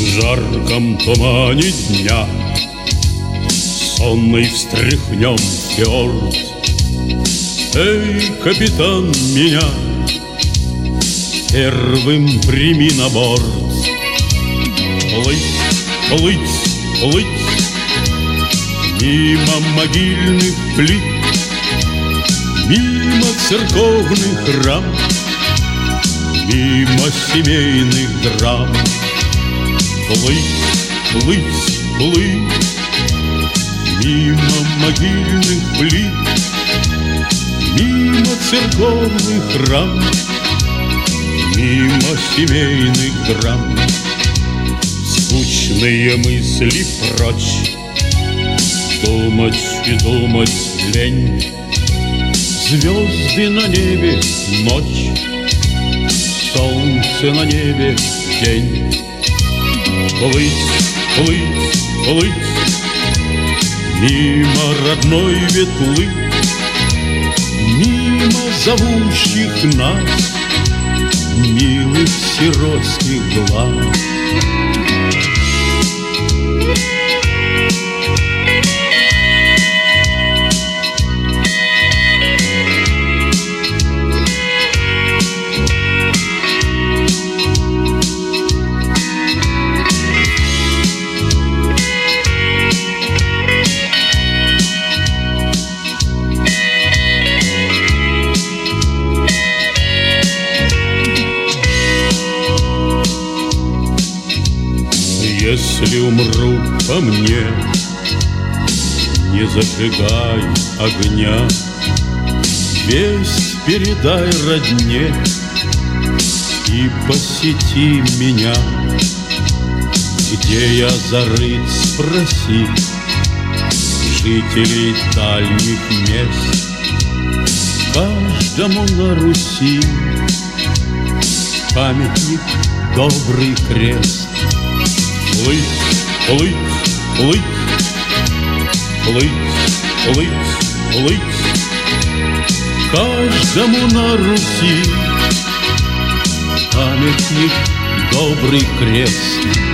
В жарком тумане дня сонный встряхнем фьорд. Эй, капитан, меня первым прими на борт. Плыть, плыть, плыть мимо могильных плит, мимо церковных рам, мимо семейных драм. Плыть, плыть, плыть мимо могильных плит, мимо церковных рам, мимо семейных драм. Скучные мысли прочь, думать и думать лень. Звезды на небе ночь, солнце на небе день. Плыть, плыть, плыть мимо родной ветлы, мимо зовущих нас милых сиротских глаз. Если умру по мне, не зажигай огня, весть передай родне и посети меня. Где я зарыт, спроси жителей дальних мест. Каждому на Руси памятник, добрый крест. Плыть, плыть, плыть, плыть, плыть, плыть каждому на Руси памятник, добрый крест.